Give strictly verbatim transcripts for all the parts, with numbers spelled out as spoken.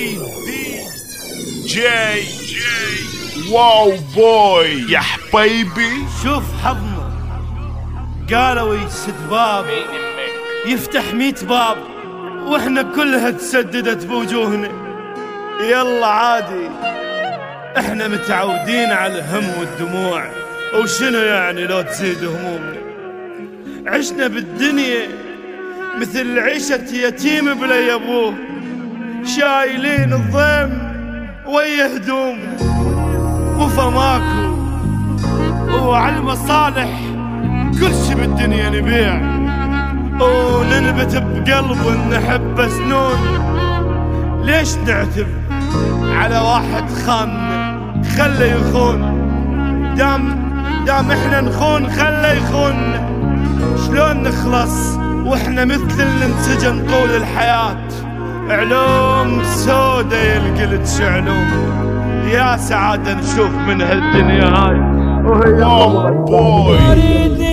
دي دي جاي واو بوي يا حبيبي. شوف حظنا قالوا يسد باب يفتح ميت باب واحنا كلها تسددت بوجوهنا. يلا عادي احنا متعودين على الهم والدموع، وشنو يعني لو تزيد همومنا. عشنا بالدنيا مثل عيشة يتيم بلا ابوه، شايلين الضيم ويا هدومنا وفا ماكو، وعلى المصالح كل شي بالدنيا نبيع، وننبت بقلب نحب سنون. ليش نعتب على واحد خاننا؟ خله يخون، دام دام احنا نخون خله يخوننا. شلون نخلص واحنا مثل اللي انسجن طول الحياة؟ علوم سودا يلقلت علوم، يا سعادة نشوف من هالدنيا هاي وهي واو بوي.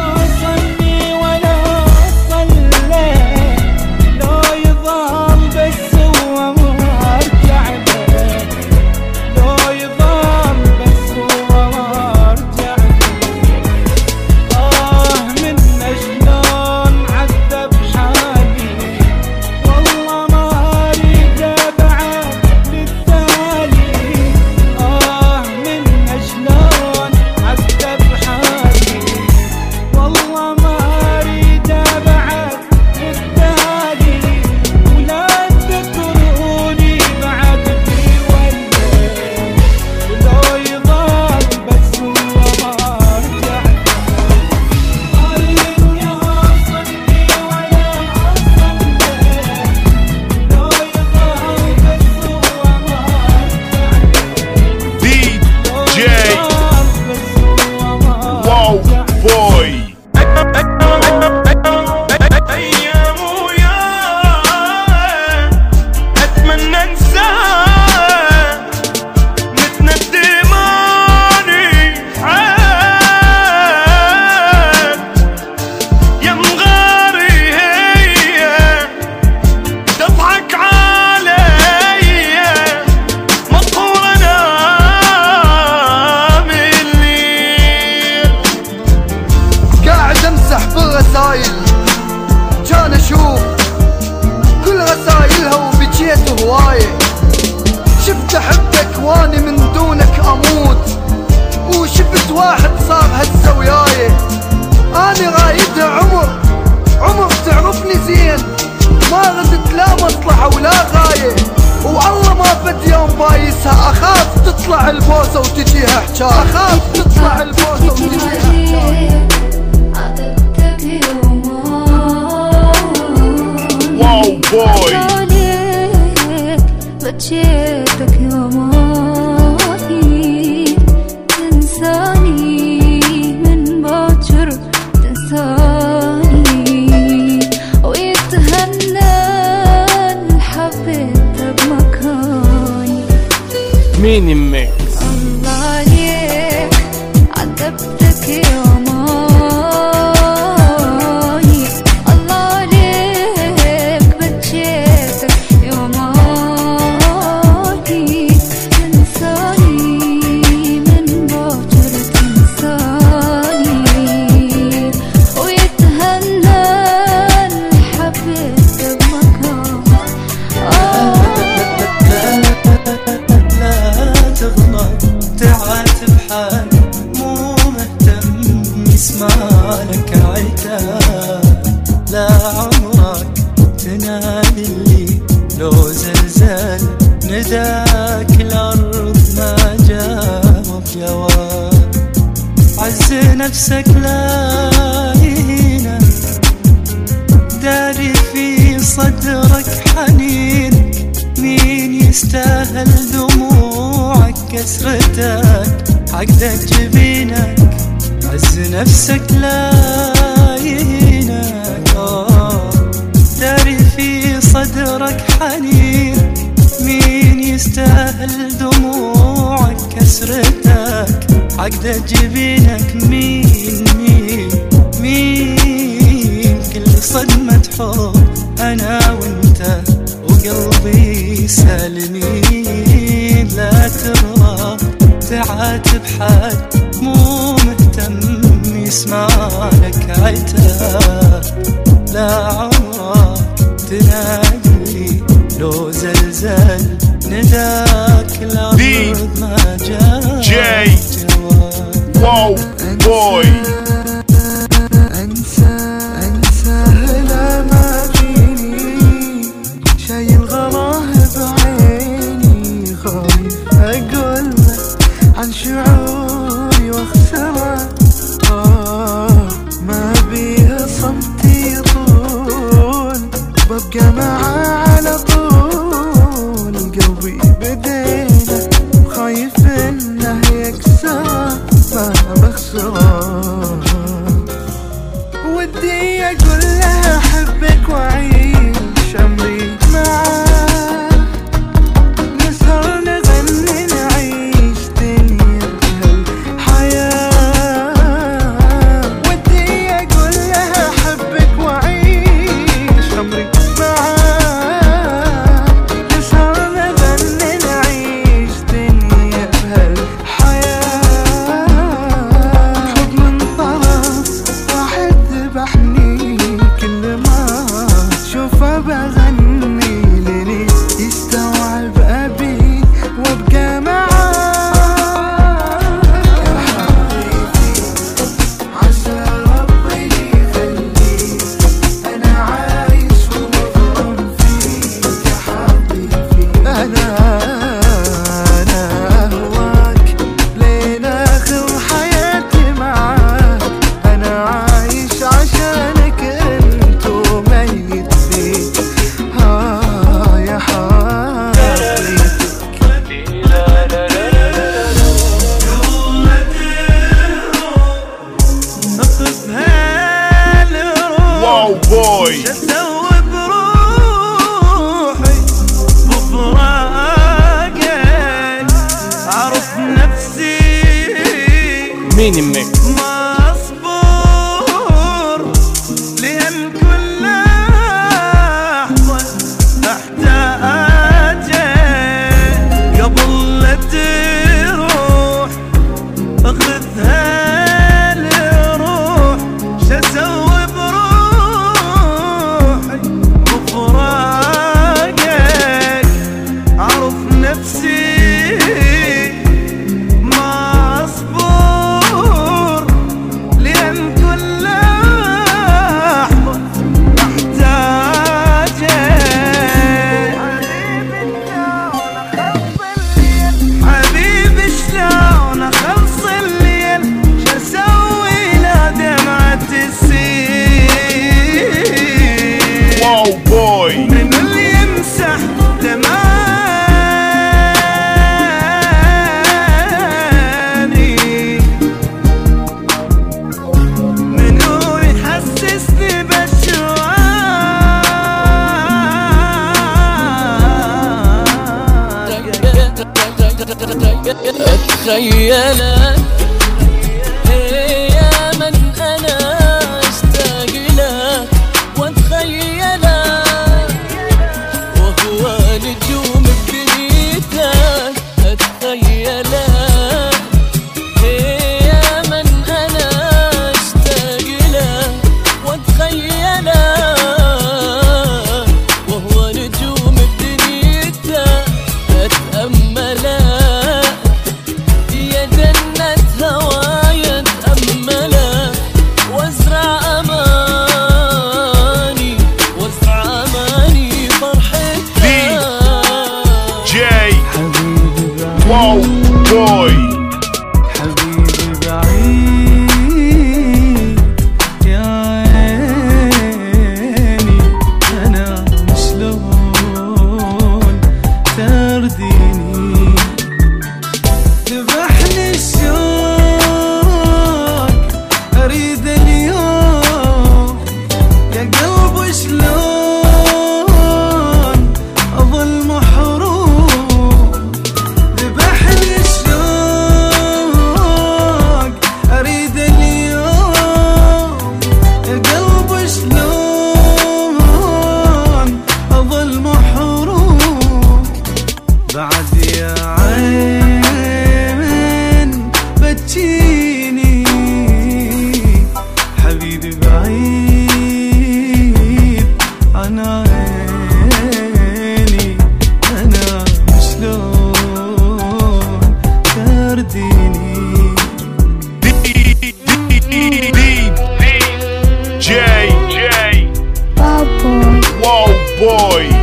كان اشوف كل رسايلها وبجيت هواية، شفت احبك واني من دونك اموت، وشفت واحد صار هسه وياي. اني رايدها عمر عمر تعرفني زين، ما ردت لا مصلحة ولا غاية، والله ما فد يوم بايسها. اخاف تطلع البوسة وتجيها حجاية، اخاف تطلع البوسة وتجيها حجاية. واو بوي بجيتك يومي تنساني من باكر، تنساني ويتهنى الحبيت بمكاني. مين يمك؟ الله عليك عذبتك يومي، اسمالك عتاب لا عمرك تنادي اللي لو زلزال نداك الأرض ما جاوب جواب. عز نفسك لا يهينا، داري في صدرك حنينك، مين يستاهل دموعك كسرتك عقدك جبينك. عز نفسك لا يهينك، داري في صدرك حنين، مين يستاهل دموعك كسرتك عقدة جبينك. مين مين مين كل صدمة حب أنا وانت وقلبي سالني لا ترى تعاتب حد مو مهتم يسمع لك عتاب، لا عمره تنادي لو زلزل نداك الأرض ما جاء جاي واو بوي. انسى انسى هلا ما فيني، شايل غراه بعيني، خايف اقول عن شعوري واخسره. آه ما بيه صمتي يطول، ببقى معاه على طول، قلبي بدينا خايف انه يكسره ما بخسره. ودي اقول لها احبك واعيش عمري معاه، نسهر نغني نعيش دنيا هالحياة. ودي اقول لها احبك واعيش عمري معاه، نسهر نغني نعيش دنيا بهالحياة. حب من طرف واحد ذبحني، كل ما شوفه بغني للي يستوعب أبي وابقى معاه. يا حبيبي عسى ربي يخليك، أنا عايش ومظلوم فيك يا حبيبي. أنا أنا أهواك لين آخر حياتي معاك، أنا عايش عشانك انت وميت فيك. ها يا حبيبي اخذها الروح واو بوي. شسوي بروحي بفراقك، اعرف نفسي مين امك؟ ما اصبر، لان كل لحظة احتاجك قبل لا تروح. اخذها الروح شسوي بروحي بفراقك، اعرف نفسي ما اصبر، لان كل لحظة احتاجك. حبيبي شلون اخلص الليل، شسوي لا دمعة السيل. واو بوي. من اللي يمسح دماني، منو يحسسني بالشواق. اتخيلك يا من انا اشتاق لك واتخيلك، وهو نجوم بدنيتك. اتخيلك يا من انا اشتاق لك واتخيلك، وهو نجوم بدنيتك. اتأملك يا جنة بوي